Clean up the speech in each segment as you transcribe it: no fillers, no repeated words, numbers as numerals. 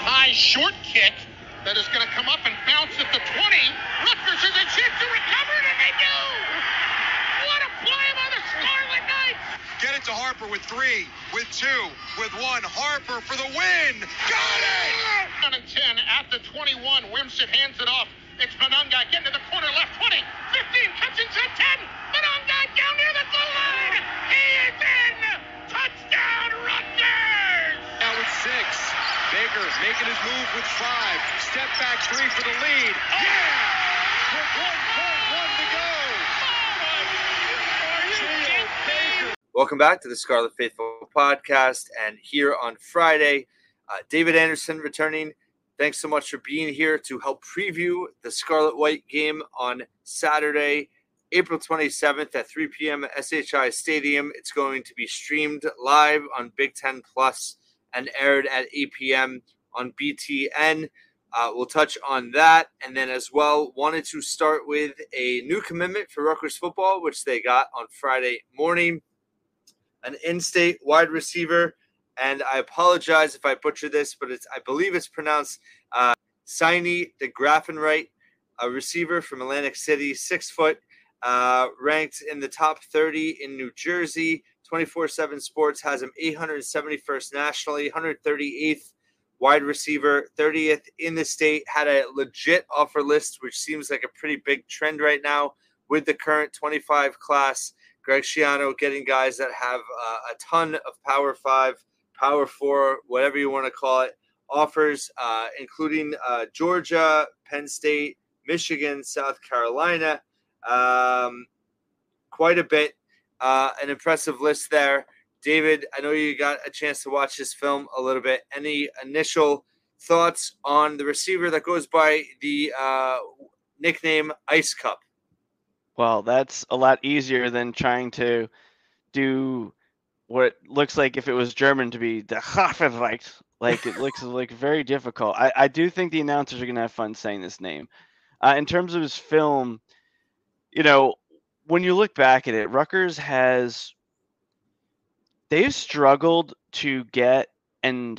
high short kick that is going to come up and bounce at the 20. Rutgers has a chance to recover it, and they do! What a play by the Scarlet Knights! Get it to Harper with 3, with 2, with 1. Harper for the win! Got it! Down and 10 at the 21. Wimsatt hands it off. It's Monangai getting to the corner left. 20, 15, catching at 10. Monangai down near the goal line. He is in! Touchdown, Rutgers! Now it's 6. Baker making his move with 5. Step back 3 for the lead. Yeah! With 1.1 to go. Welcome back to the Scarlet Faithful podcast. And here on Friday, David Anderson returning. Thanks so much for being here to help preview the Scarlet White game on Saturday, April 27th at 3 p.m. at SHI Stadium. It's going to be streamed live on Big Ten Plus and aired at 8 p.m. on BTN. We'll touch on that. And then as well, wanted to start with a new commitment for Rutgers football, which they got on Friday morning. An in-state wide receiver. And I apologize if I butcher this, but I believe it's pronounced Sini de Graffenright, a receiver from Atlantic City, 6 foot, ranked in the top 30 in New Jersey. 24/7 Sports has him 871st nationally, 138th wide receiver, 30th in the state. Had a legit offer list, which seems like a pretty big trend right now with the current 25 class. Greg Schiano getting guys that have a ton of Power 5, Power 4, whatever you want to call it, offers, including Georgia, Penn State, Michigan, South Carolina. Quite a bit. An impressive list there. David, I know you got a chance to watch this film a little bit. Any initial thoughts on the receiver that goes by the nickname Ice Cup? Well, that's a lot easier than trying to do what looks like, if it was German, to be the Hafenreich. Like, it looks like very difficult. I do think the announcers are going to have fun saying this name. In terms of his film, when you look back at it, Rutgers they've struggled to get and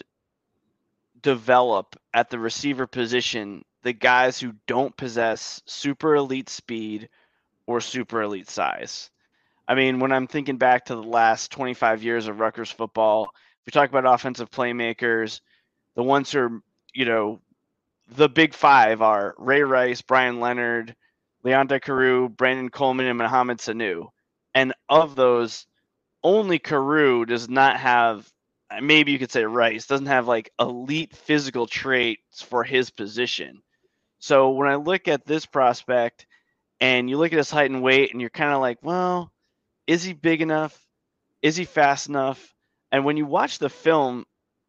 develop at the receiver position the guys who don't possess super elite speed or super elite size. I mean, when I'm thinking back to the last 25 years of Rutgers football, if we talk about offensive playmakers, the ones who are, the big 5 are Ray Rice, Brian Leonard, Leonte Carroo, Brandon Coleman, and Mohamed Sanu. And of those, only Carroo does not have, maybe you could say Rice, doesn't have like elite physical traits for his position. So when I look at this prospect and you look at his height and weight and you're kind of like, well, is he big enough? Is he fast enough? And when you watch the film,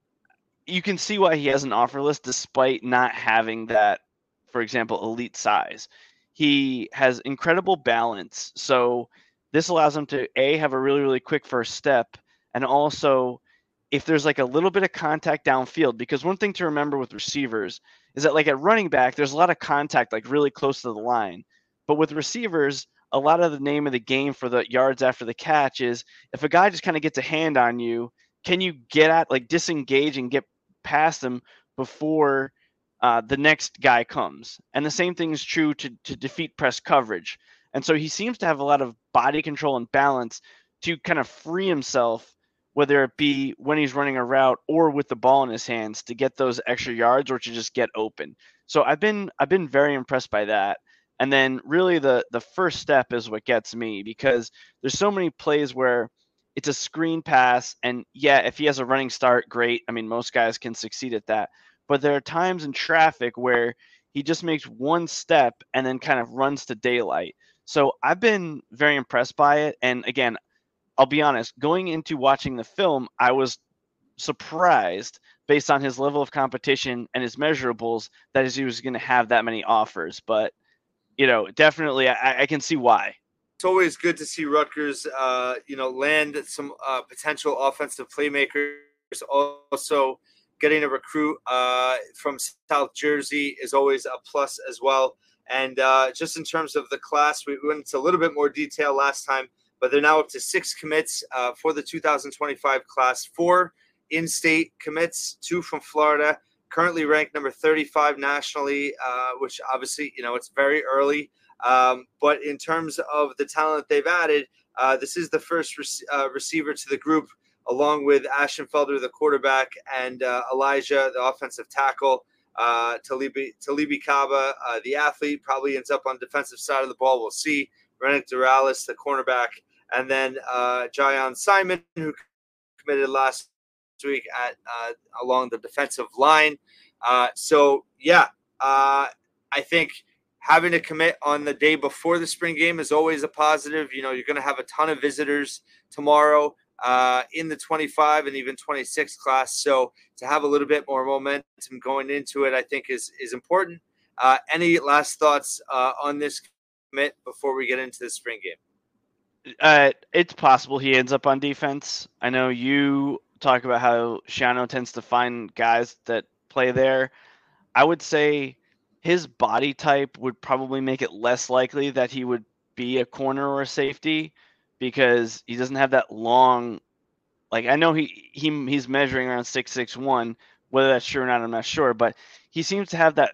you can see why he has an offer list despite not having that, for example, elite size. He has incredible balance. So this allows him to, A, have a really, really quick first step. And also, if there's like a little bit of contact downfield, because one thing to remember with receivers is that, like, at running back, there's a lot of contact, like really close to the line. But with receivers, a lot of the name of the game for the yards after the catch is if a guy just kind of gets a hand on you, can you disengage and get past them before the next guy comes? And the same thing is true to defeat press coverage. And so he seems to have a lot of body control and balance to kind of free himself, whether it be when he's running a route or with the ball in his hands, to get those extra yards or to just get open. So I've been very impressed by that. And then really the first step is what gets me, because there's so many plays where it's a screen pass. And yeah, if he has a running start, great. I mean, most guys can succeed at that. But there are times in traffic where he just makes one step and then kind of runs to daylight. So I've been very impressed by it. And again, I'll be honest, going into watching the film, I was surprised based on his level of competition and his measurables that he was going to have that many offers. But definitely I can see why. It's always good to see Rutgers, land some potential offensive playmakers. Also, getting a recruit from South Jersey is always a plus as well. And just in terms of the class, we went into a little bit more detail last time, but they're now up to 6 commits for the 2025 class, 4 in-state commits, 2 from Florida. currently ranked number 35 nationally, which obviously, it's very early. But in terms of the talent they've added, this is the first receiver to the group, along with Ashenfelder, the quarterback, and Elijah, the offensive tackle. Talibi Kaba, the athlete, probably ends up on the defensive side of the ball. We'll see. Rennick Doralis, the cornerback, and then Jayon Simon, who committed last week along the defensive line. I think having to commit on the day before the spring game is always a positive. You're going to have a ton of visitors tomorrow in the 25 and even 26 class. So to have a little bit more momentum going into it, I think is important. Any last thoughts on this commit before we get into the spring game? It's possible he ends up on defense. I know you talk about how Shiano tends to find guys that play there. I would say his body type would probably make it less likely that he would be a corner or a safety, because he doesn't have that long. Like, I know he's measuring around 6'6", whether that's true or not, I'm not sure, but he seems to have that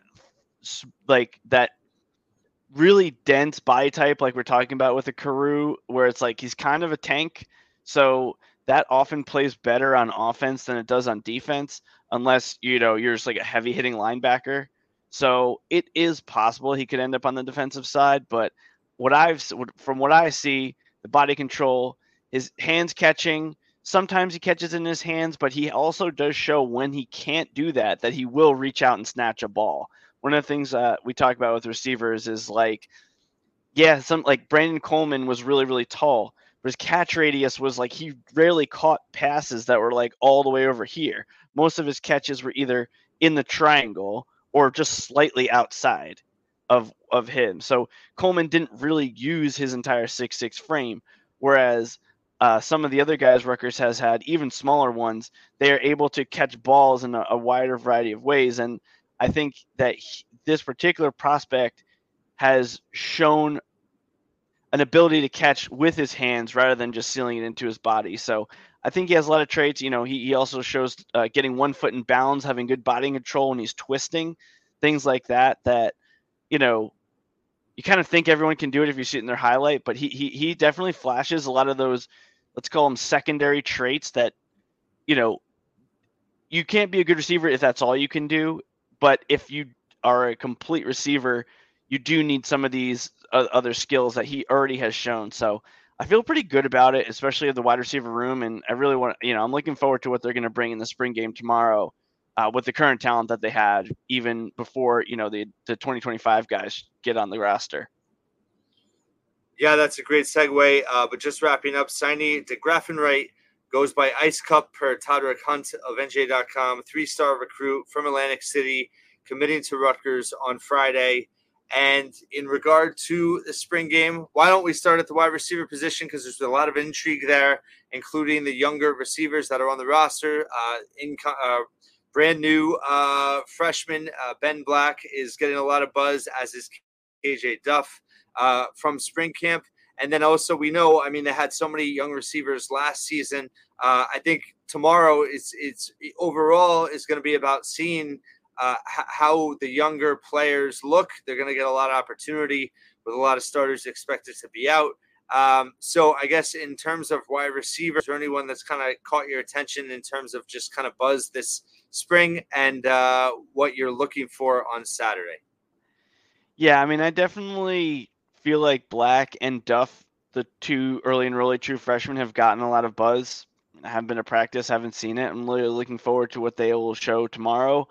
really dense body type, like we're talking about with a Carew, where it's like he's kind of a tank. So that often plays better on offense than it does on defense, unless you're just like a heavy hitting linebacker. So it is possible he could end up on the defensive side, but from what I see, the body control, his hands catching, sometimes he catches in his hands, but he also does show when he can't do that he will reach out and snatch a ball. One of the things we talk about with receivers is Brandon Coleman was really, really tall, but his catch radius was like he rarely caught passes that were like all the way over here. Most of his catches were either in the triangle or just slightly outside of him. So Coleman didn't really use his entire 6'6" frame, whereas some of the other guys Rutgers has had, even smaller ones, they are able to catch balls in a wider variety of ways. And I think that this particular prospect has shown an ability to catch with his hands rather than just sealing it into his body. So I think he has a lot of traits. He also shows getting 1 foot in bounds, having good body control when he's twisting, things like that, you kind of think everyone can do it if you see it in their highlight, but he definitely flashes a lot of those, let's call them secondary traits that, you can't be a good receiver if that's all you can do. But if you are a complete receiver, you do need some of these other skills that he already has shown. So I feel pretty good about it, especially at the wide receiver room. And I really want I'm looking forward to what they're going to bring in the spring game tomorrow with the current talent that they had even before, the 2025 guys get on the roster. Yeah, that's a great segue. But just wrapping up, Saini de Graffenright goes by Ice Cup per Todrick Hunt of NJ.com, 3-star recruit from Atlantic City, committing to Rutgers on Friday. And in regard to the spring game, why don't we start at the wide receiver position, because there's a lot of intrigue there, including the younger receivers that are on the roster. Brand new freshman Ben Black is getting a lot of buzz, as is KJ Duff from spring camp. And then also we know, they had so many young receivers last season. I think tomorrow it's overall is going to be about seeing how the younger players look. They're going to get a lot of opportunity with a lot of starters expected to be out. So I guess in terms of wide receivers, is there anyone that's kind of caught your attention in terms of just kind of buzz this spring and what you're looking for on Saturday? Yeah, I definitely feel like Black and Duff, the two early enrollee true freshmen, have gotten a lot of buzz. I haven't been to practice, haven't seen it. I'm really looking forward to what they will show tomorrow.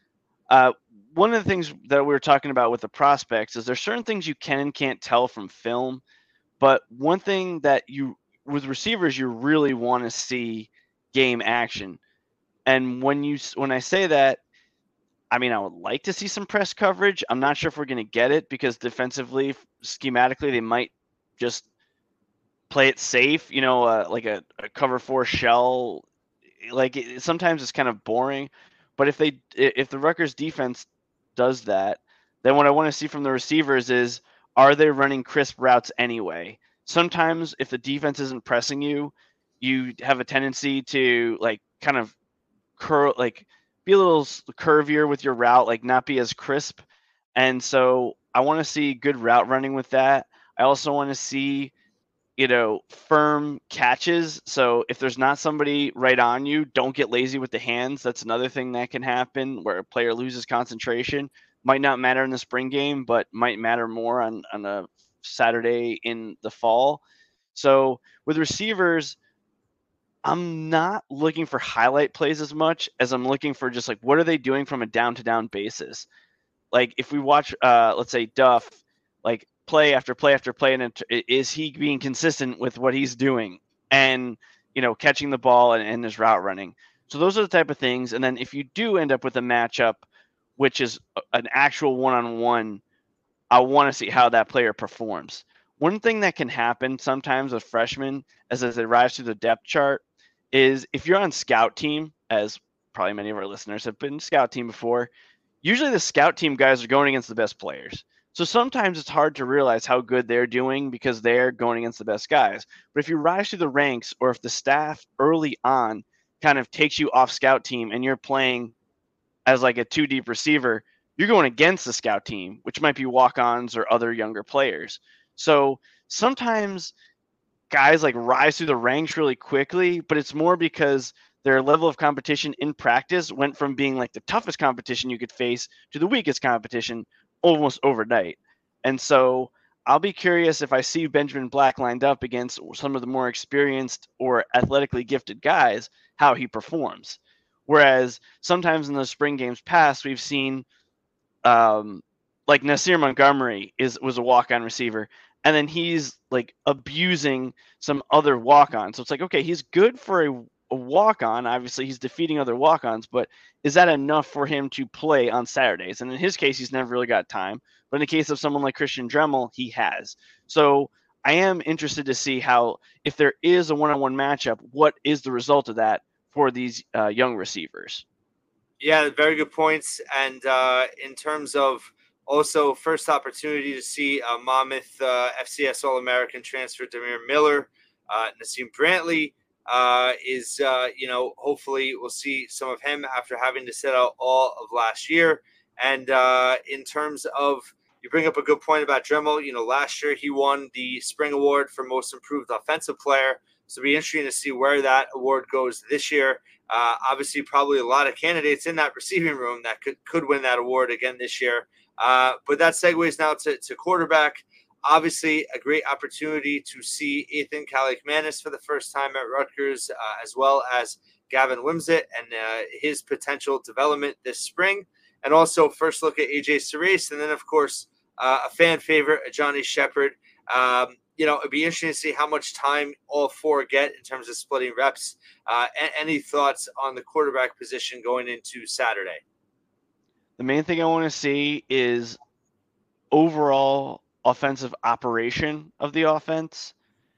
One of the things that we were talking about with the prospects is there's certain things you can and can't tell from film, but one thing that with receivers, you really want to see game action. And when I say that, I would like to see some press coverage. I'm not sure if we're going to get it, because defensively, schematically, they might just play it safe, like a cover 4 shell. Sometimes it's kind of boring. But if the Rutgers defense does that, then what I want to see from the receivers is, are they running crisp routes anyway? Sometimes if the defense isn't pressing you, you have a tendency to kind of curl, be a little curvier with your route, like not be as crisp. And so I want to see good route running with that. I also want to see, firm catches. So if there's not somebody right on you, don't get lazy with the hands. That's another thing that can happen where a player loses concentration. Might not matter in the spring game, but might matter more on a Saturday in the fall. So with receivers, I'm not looking for highlight plays as much as I'm looking for just like what are they doing from a down to down basis. Like if we watch, let's say Duff, like play after play after play, and is he being consistent with what he's doing and catching the ball and his route running. So those are the type of things. And then if you do end up with a matchup, which is an actual one-on-one, I want to see how that player performs. One thing that can happen sometimes with freshmen as they rise through the depth chart is if you're on scout team, as probably many of our listeners have been scout team before, usually the scout team guys are going against the best players. So sometimes it's hard to realize how good they're doing because they're going against the best guys. But if you rise through the ranks or if the staff early on kind of takes you off scout team and you're playing as like a 2-deep receiver, you're going against the scout team, which might be walk-ons or other younger players. So sometimes guys like rise through the ranks really quickly, but it's more because their level of competition in practice went from being like the toughest competition you could face to the weakest competition almost overnight. And so I'll be curious if I see Benjamin Black lined up against some of the more experienced or athletically gifted guys, how he performs. Whereas sometimes in the spring games past, we've seen like Nasir Montgomery was a walk-on receiver, and then he's like abusing some other walk-on. So it's like, okay, he's good for a walk-on. Obviously, he's defeating other walk-ons, but is that enough for him to play on Saturdays? And in his case, he's never really got time. But in the case of someone like Christian Dremel, he has. So I am interested to see how, if there is a one-on-one matchup, what is the result of that for these young receivers? Yeah, very good points. And in terms of also first opportunity to see Monmouth FCS All-American transfer Demir Miller, Nassim Brantley is, hopefully we'll see some of him after having to sit out all of last year. And in terms of, you bring up a good point about Dremel. Last year he won the Spring Award for Most Improved Offensive Player. So it'll be interesting to see where that award goes this year. Obviously, probably a lot of candidates in that receiving room that could win that award again this year. But that segues now to quarterback. Obviously, a great opportunity to see Ethan Kaliakmanis for the first time at Rutgers, as well as Gavin Wimsatt and his potential development this spring. And also first look at AJ Cerise. And then, of course, a fan favorite, Johnny Shepard. It'd be interesting to see how much time all four get in terms of splitting reps. Any thoughts on the quarterback position going into Saturday? The main thing I want to see is overall offensive operation of the offense.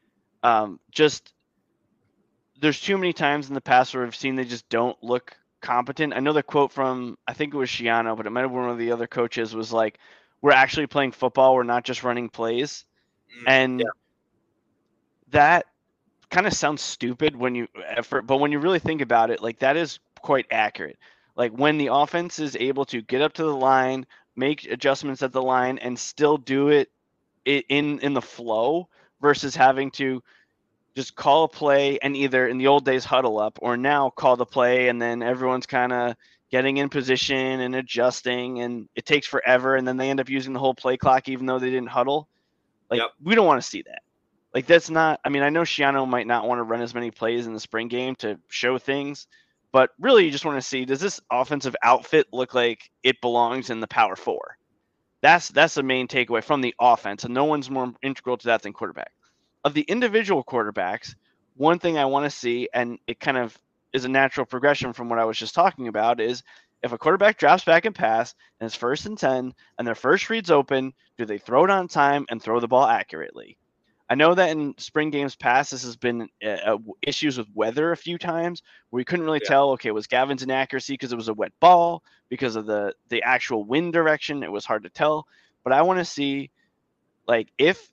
There's too many times in the past where I've seen they just don't look competent. I know the quote from, I think it was Shiano, but it might have been one of the other coaches, was like, we're actually playing football. We're not just running plays. And that kind of sounds stupid but when you really think about it, like that is quite accurate. Like when the offense is able to get up to the line, make adjustments at the line, and still do it in the flow versus having to just call a play and either in the old days huddle up, or now call the play and then everyone's kind of getting in position and adjusting and it takes forever and then they end up using the whole play clock even though they didn't huddle. Like, we don't want to see that. Like, that's not – I mean, I know Shiano might not want to run as many plays in the spring game to show things, but really you just want to see, does this offensive outfit look like it belongs in the Power Four? That's the main takeaway from the offense, and no one's more integral to that than quarterback. Of the individual quarterbacks, one thing I want to see, and it kind of is a natural progression from what I was just talking about, is if a quarterback drops back and pass and it's 1st and 10 and their first read's open, do they throw it on time and throw the ball accurately? I know that in spring games past, this has been issues with weather a few times where we couldn't really tell, okay, was Gavin's inaccuracy because it was a wet ball, because of the actual wind direction? It was hard to tell. But I want to see, like, if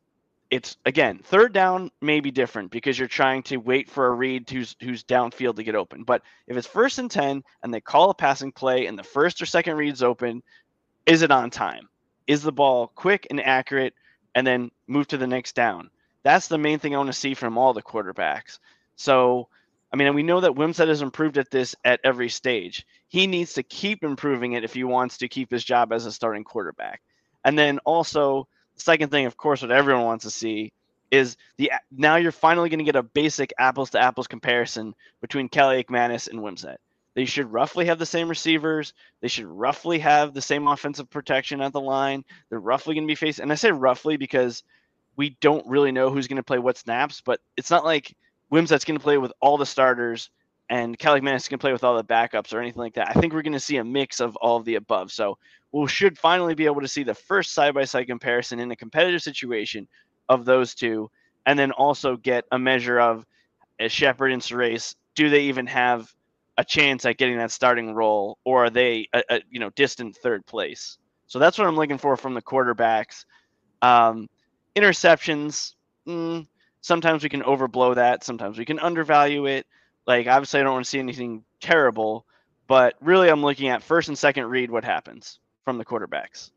it's, again, third down may be different because you're trying to wait for a read who's downfield to get open. But if it's 1st and 10 and they call a passing play and the first or second read's open, is it on time? Is the ball quick and accurate, and then move to the next down? That's the main thing I want to see from all the quarterbacks. So, I mean, we know that Wimsatt has improved at this at every stage. He needs to keep improving it if he wants to keep his job as a starting quarterback. And then also, the second thing, of course, what everyone wants to see is now you're finally going to get a basic apples-to-apples comparison between Kelly McManus and Wimsatt. They should roughly have the same receivers. They should roughly have the same offensive protection at the line. They're roughly going to be facing, and I say roughly because we don't really know who's going to play what snaps, but it's not like Wimsatt's going to play with all the starters and Kelly McManus is going to play with all the backups or anything like that. I think we're going to see a mix of all of the above. So we should finally be able to see the first side-by-side comparison in a competitive situation of those two, and then also get a measure of, as Shepard and Surace, do they even have a chance at getting that starting role, or are they a distant third place? So that's what I'm looking for from the quarterbacks. Interceptions, sometimes we can overblow that. Sometimes we can undervalue it. Like, obviously, I don't want to see anything terrible, but really I'm looking at first and second read what happens from the quarterbacks.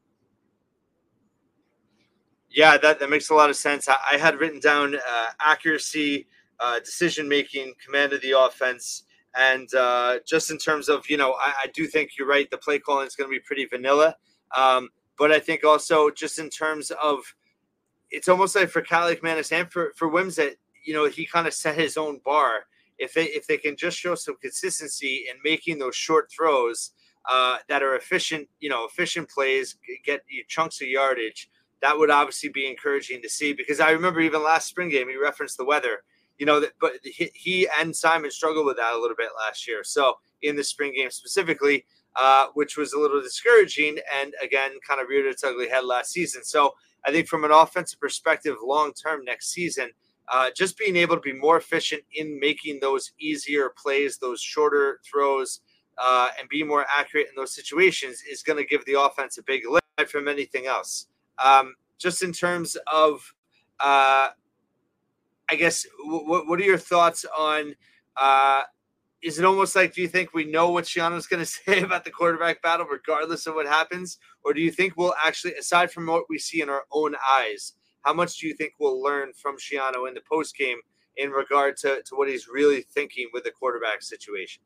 Yeah, that makes a lot of sense. I had written down accuracy, decision-making, command of the offense, and just in terms of, I do think you're right. The play calling is going to be pretty vanilla. But I think also just in terms of, it's almost like for Kelly McManus and for Wimsatt, he kind of set his own bar. If they can just show some consistency in making those short throws that are efficient plays, get you chunks of yardage, that would obviously be encouraging to see. Because I remember even last spring game, he referenced the weather. But he and Simon struggled with that a little bit last year. So in the spring game specifically, which was a little discouraging, and again, kind of reared its ugly head last season. So I think from an offensive perspective, long-term next season, just being able to be more efficient in making those easier plays, those shorter throws, and be more accurate in those situations is going to give the offense a big lift from anything else. Just in terms of, I guess, what are your thoughts on, is it almost like, do you think we know what Schiano's going to say about the quarterback battle regardless of what happens? Or do you think we'll actually, aside from what we see in our own eyes, how much do you think we'll learn from Schiano in the postgame in regard to what he's really thinking with the quarterback situation?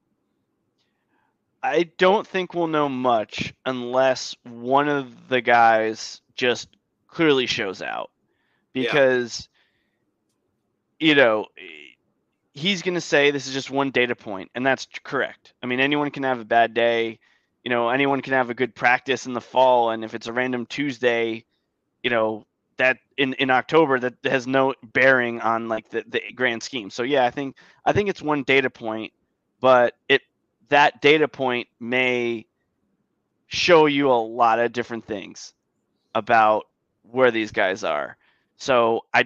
I don't think we'll know much unless one of the guys just clearly shows out. Because, he's going to say this is just one data point, and that's correct. I mean, anyone can have a bad day. Anyone can have a good practice in the fall, and if it's a random Tuesday, that in October, that has no bearing on like the grand scheme. So yeah, I think it's one data point, but that data point may show you a lot of different things about where these guys are. So I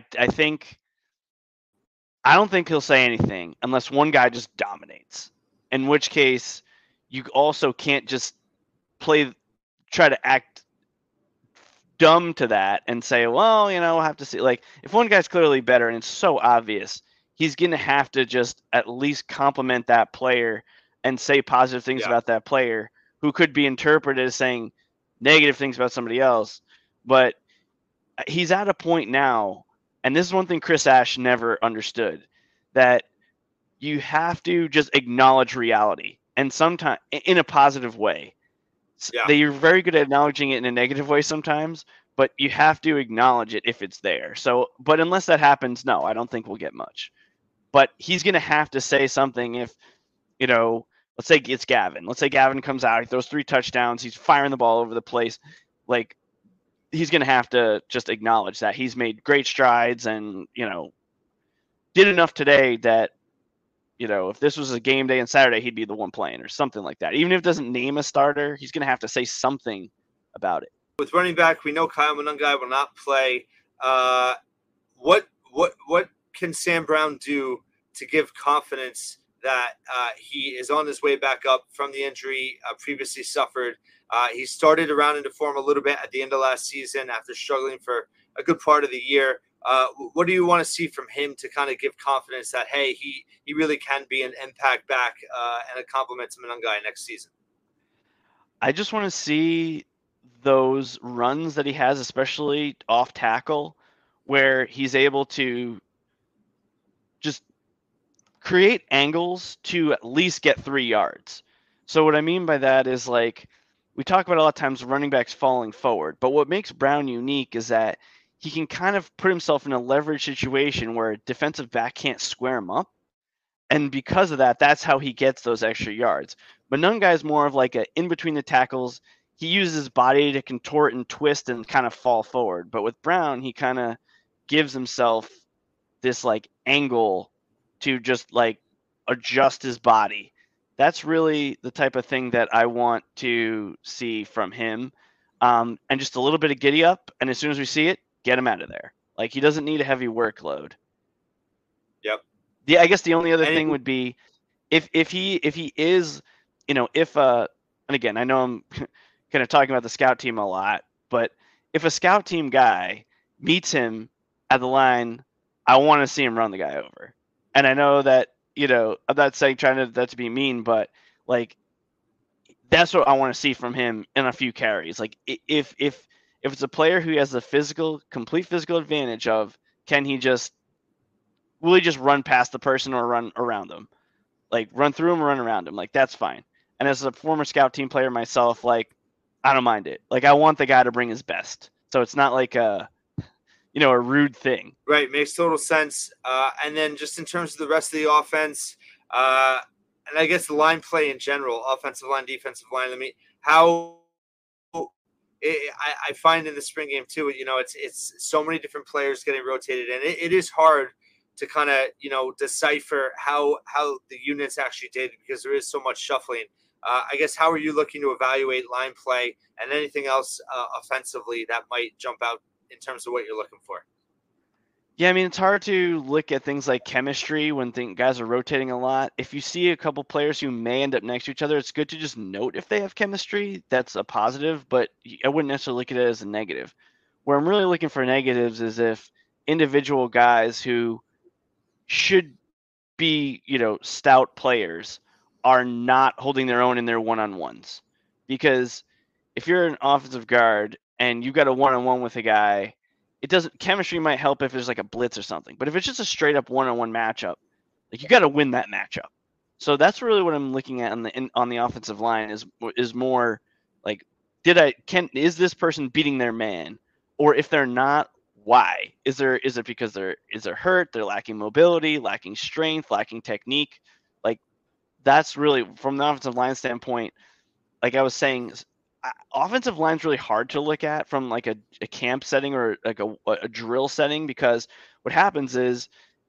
don't think he'll say anything unless one guy just dominates, in which case you also can't just try to act dumb to that and say, well, we'll have to see. Like, if one guy's clearly better and it's so obvious, he's going to have to just at least compliment that player and say positive things about that player, who could be interpreted as saying negative things about somebody else. But he's at a point now, and this is one thing Chris Ash never understood, that you have to just acknowledge reality, and sometimes in a positive way. They're very good at acknowledging it in a negative way sometimes, but you have to acknowledge it if it's there. So, but unless that happens, no, I don't think we'll get much. But he's going to have to say something if, let's say it's Gavin. Let's say Gavin comes out, he throws 3 touchdowns, he's firing the ball over the place. Like, he's going to have to just acknowledge that he's made great strides and, did enough today that, if this was a game day and Saturday, he'd be the one playing or something like that. Even if it doesn't name a starter, he's going to have to say something about it. With running back, we know Kyle Monangai will not play. What can Sam Brown do to give confidence that he is on his way back up from the injury previously suffered? He started around into form a little bit at the end of last season after struggling for a good part of the year. What do you want to see from him to kind of give confidence that, hey, he really can be an impact back and a compliment to Monangai next season? I just want to see those runs that he has, especially off tackle, where he's able to just create angles to at least get 3 yards. So what I mean by that is, like, we talk about a lot of times running backs falling forward, but what makes Brown unique is that he can kind of put himself in a leverage situation where a defensive back can't square him up. And because of that, that's how he gets those extra yards. But Monangai is more of like a in between the tackles. He uses his body to contort and twist and kind of fall forward. But with Brown, he kind of gives himself this like angle to just like adjust his body. That's really the type of thing that I want to see from him. And just a little bit of giddy up, and as soon as we see it, get him out of there. Like, he doesn't need a heavy workload. Yep. Yeah, I guess the only other thing would be if he is, and again, I know I'm kind of talking about the scout team a lot, but if a scout team guy meets him at the line, I want to see him run the guy over. And I know that, I'm not saying that to be mean, but like, that's what I want to see from him in a few carries. Like, if it's a player who has the complete physical advantage of, will he just run past the person or run around them? Like, run through him or run around him? Like, that's fine. And as a former scout team player myself, like, I don't mind it. Like, I want the guy to bring his best. So it's not like a rude thing. Right. Makes total sense. And then just in terms of the rest of the offense, and I guess the line play in general, offensive line, defensive line, I find in the spring game too, it's so many different players getting rotated, and it is hard to kind of, decipher how the units actually did, because there is so much shuffling. I guess, how are you looking to evaluate line play and anything else offensively that might jump out in terms of what you're looking for? Yeah, I mean, it's hard to look at things like chemistry when guys are rotating a lot. If you see a couple players who may end up next to each other, it's good to just note if they have chemistry. That's a positive, but I wouldn't necessarily look at it as a negative. Where I'm really looking for negatives is if individual guys who should be, stout players are not holding their own in their one-on-ones. Because if you're an offensive guard and you got a one-on-one with a guy, chemistry might help if there's like a blitz or something, but if it's just a straight up one-on-one matchup, like, you got to win that matchup. So that's really what I'm looking at on the offensive line is more like, is this person beating their man? Or if they're not, why? Is it because they're hurt, they're lacking mobility, lacking strength, lacking technique? Like, that's really, from the offensive line standpoint, like I was saying, offensive line's really hard to look at from like a camp setting or like a drill setting, because what happens is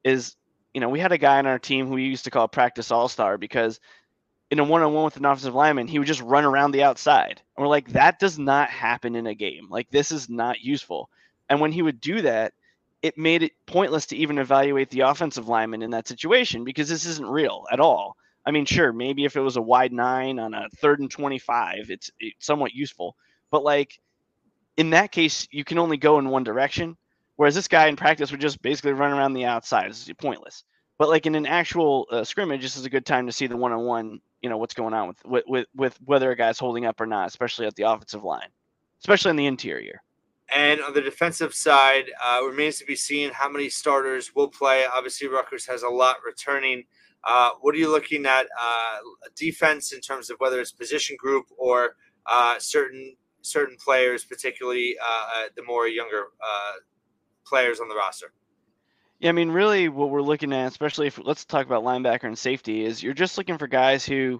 we had a guy on our team who we used to call practice all-star, because in a one-on-one with an offensive lineman, he would just run around the outside. And we're like, that does not happen in a game. Like, this is not useful. And when he would do that, it made it pointless to even evaluate the offensive lineman in that situation, because this isn't real at all. I mean, sure, maybe if it was a wide 9 on a 3rd and 25, it's somewhat useful. But, like, in that case, you can only go in one direction, whereas this guy in practice would just basically run around the outside. It's pointless. But, like, in an actual scrimmage, this is a good time to see the one-on-one, what's going on with whether a guy's holding up or not, especially at the offensive line, especially in the interior. And on the defensive side, remains to be seen how many starters will play. Obviously, Rutgers has a lot returning. What are you looking at defense in terms of whether it's position group or certain players, particularly the more younger players on the roster? Yeah, I mean, really what we're looking at, especially let's talk about linebacker and safety, is you're just looking for guys who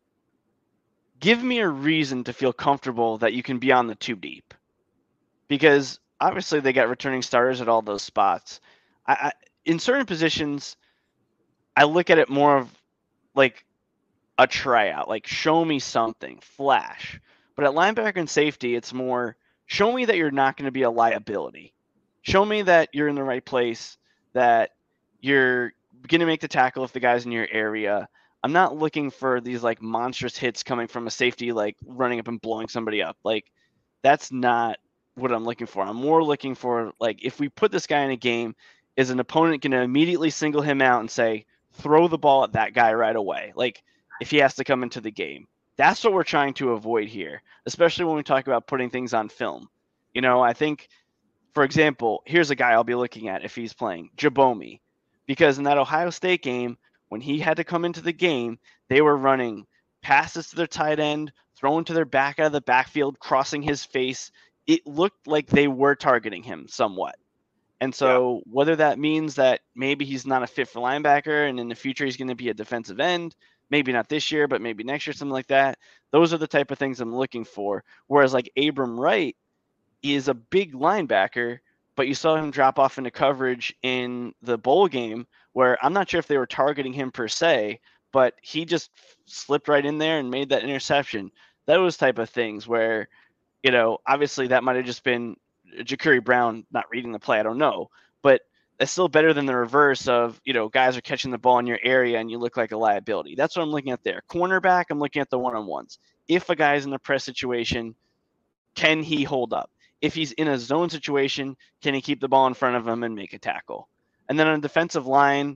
give me a reason to feel comfortable that you can be on the 2 deep. Because obviously they got returning starters at all those spots. In certain positions, I look at it more of like a tryout, like show me something, flash. But at linebacker and safety, it's more show me that you're not going to be a liability. Show me that you're in the right place, that you're going to make the tackle if the guy's in your area. I'm not looking for these like monstrous hits coming from a safety, like running up and blowing somebody up. Like, that's not what I'm looking for. I'm more looking for, like, if we put this guy in a game, is an opponent going to immediately single him out and say, throw the ball at that guy right away? Like, if he has to come into the game. That's what we're trying to avoid here, especially when we talk about putting things on film. You know, I think, for example, here's a guy I'll be looking at if he's playing, Jabomi, because in that Ohio State game, when he had to come into the game, they were running passes to their tight end, throwing to their back out of the backfield, crossing his face. It looked like they were targeting him somewhat. And so whether that means that maybe he's not a fit for linebacker and in the future he's going to be a defensive end, maybe not this year, but maybe next year, something like that. Those are the type of things I'm looking for. Whereas like Abram Wright is a big linebacker, but you saw him drop off into coverage in the bowl game where I'm not sure if they were targeting him per se, but he just slipped right in there and made that interception. Those type of things where, you know, obviously that might have just been Ja'Carry Brown not reading the play. I don't know, but that's still better than the reverse of, you know, guys are catching the ball in your area and you look like a liability. That's what I'm looking at there. Cornerback, I'm looking at the one-on-ones. If a guy's in a press situation, can he hold up? If he's in a zone situation, can he keep the ball in front of him and make a tackle? And then on the defensive line,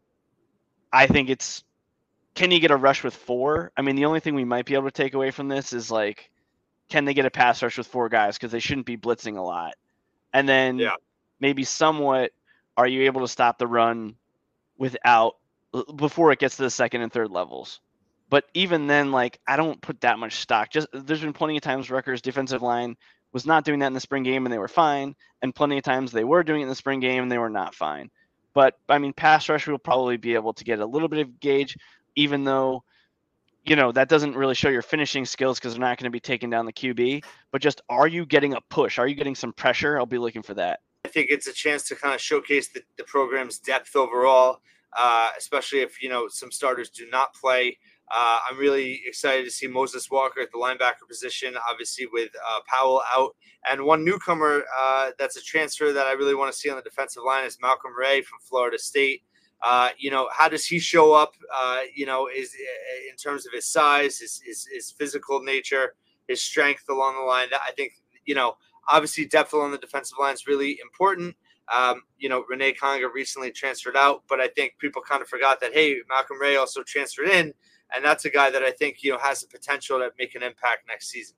I think it's, can you get a rush with 4? I mean, the only thing we might be able to take away from this is like, can they get a pass rush with 4 guys? Because they shouldn't be blitzing a lot. And then maybe somewhat, are you able to stop the run before it gets to the second and third levels? But even then, like, I don't put that much stock. Just there's been plenty of times Rutgers defensive line was not doing that in the spring game and they were fine. And plenty of times they were doing it in the spring game and they were not fine. But I mean, pass rush will probably be able to get a little bit of gauge, even though, you know, that doesn't really show your finishing skills because they're not going to be taking down the QB. But just, are you getting a push? Are you getting some pressure? I'll be looking for that. I think it's a chance to kind of showcase the program's depth overall, especially if, you know, some starters do not play. I'm really excited to see Moses Walker at the linebacker position, obviously with Powell out. And one newcomer that's a transfer that I really want to see on the defensive line is Malcolm Ray from Florida State. You know, how does he show up, you know, is in terms of his size, his physical nature, his strength along the line. I think, you know, obviously depth along the defensive line is really important. You know, Renee Conga recently transferred out, but I think people kind of forgot that, hey, Malcolm Ray also transferred in. And that's a guy that I think, you know, has the potential to make an impact next season.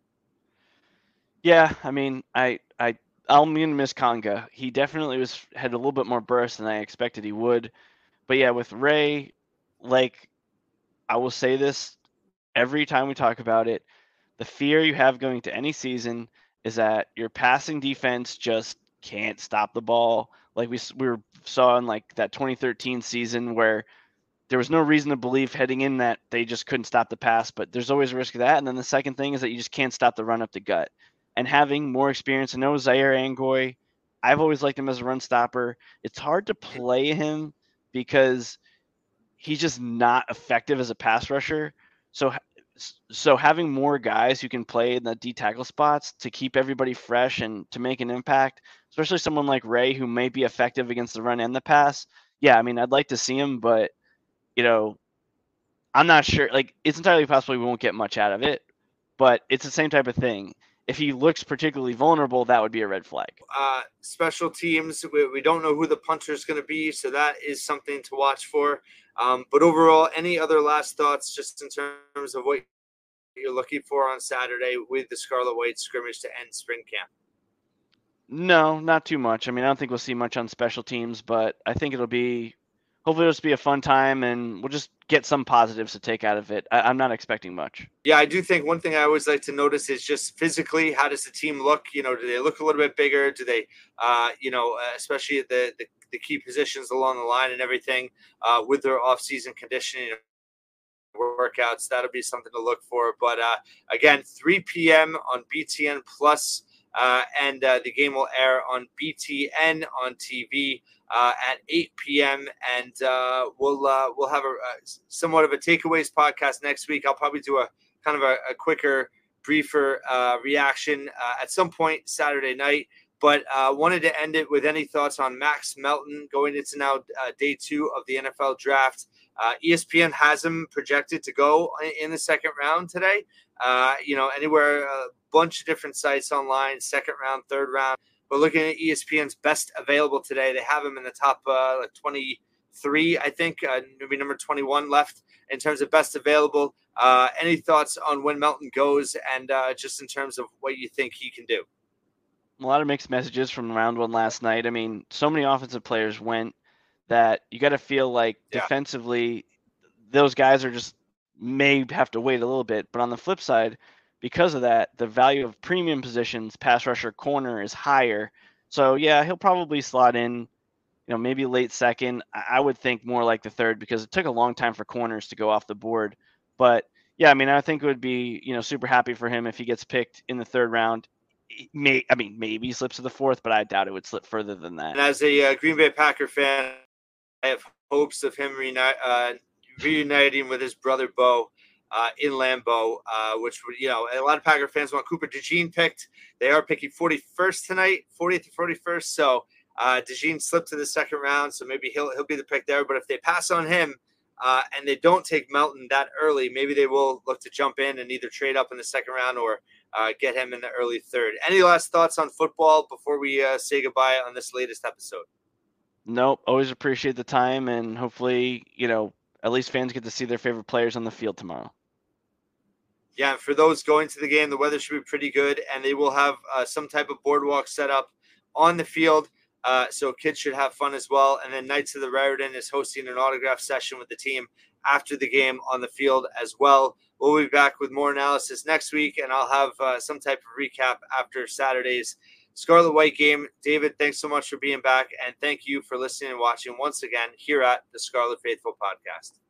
Yeah, I mean, I'll miss Conga. He definitely had a little bit more burst than I expected he would. But yeah, with Ray, like, I will say this every time we talk about it, the fear you have going to any season is that your passing defense just can't stop the ball. Like we saw in like that 2013 season where there was no reason to believe heading in that they just couldn't stop the pass, but there's always a risk of that. And then the second thing is that you just can't stop the run up the gut. And having more experience, I know Zaire Angoy, I've always liked him as a run stopper. It's hard to play him because he's just not effective as a pass rusher. So having more guys who can play in the D tackle spots to keep everybody fresh and to make an impact, especially someone like Ray who may be effective against the run and the pass. Yeah, I mean, I'd like to see him, but, you know, I'm not sure. Like, it's entirely possible we won't get much out of it, but it's the same type of thing. If he looks particularly vulnerable, that would be a red flag. Special teams, we don't know who the punter is going to be, so that is something to watch for. But overall, any other last thoughts just in terms of what you're looking for on Saturday with the Scarlet White scrimmage to end spring camp? No, not too much. I mean, I don't think we'll see much on special teams, but I think hopefully it'll just be a fun time and we'll just get some positives to take out of it. I'm not expecting much. Yeah, I do think one thing I always like to notice is just physically, how does the team look? You know, do they look a little bit bigger? Do they, you know, especially at the key positions along the line and everything with their off-season conditioning workouts? That'll be something to look for. But again, 3 p.m. on BTN Plus, and the game will air on BTN on TV at 8 p.m. And we'll have a somewhat of a takeaways podcast next week. I'll probably do a kind of a quicker, briefer reaction at some point Saturday night. But wanted to end it with any thoughts on Max Melton going into now day 2 of the NFL draft. ESPN has him projected to go in the second round today. You know, anywhere bunch of different sites online, second round, third round. But looking at ESPN's best available today, they have him in the top 23, I think, maybe number 21 left in terms of best available. Any thoughts on when Melton goes and just in terms of what you think he can do? A lot of mixed messages from round one last night. I mean, so many offensive players went that you got to feel like defensively those guys are just may have to wait a little bit. But on the flip side, because of that, the value of premium positions, pass rusher, corner, is higher. So, yeah, he'll probably slot in, maybe late second. I would think more like the third because it took a long time for corners to go off the board. But, yeah, I mean, I think it would be, super happy for him if he gets picked in the third round. Maybe he slips to the fourth, but I doubt it would slip further than that. And as a Green Bay Packer fan, I have hopes of him reuniting with his brother Bo in Lambeau, which would, a lot of Packer fans want Cooper DeJean picked. They are picking 41st tonight, 40th to 41st. So DeJean slipped to the second round, so maybe he'll be the pick there. But if they pass on him and they don't take Melton that early, maybe they will look to jump in and either trade up in the second round or get him in the early third. Any last thoughts on football before we say goodbye on this latest episode? Nope. Always appreciate the time, and hopefully, at least fans get to see their favorite players on the field tomorrow. Yeah, for those going to the game, the weather should be pretty good, and they will have some type of boardwalk set up on the field, so kids should have fun as well. And then Knights of the Raritan is hosting an autograph session with the team after the game on the field as well. We'll be back with more analysis next week, and I'll have some type of recap after Saturday's Scarlet White game. David, thanks so much for being back, and thank you for listening and watching once again here at the Scarlet Faithful Podcast.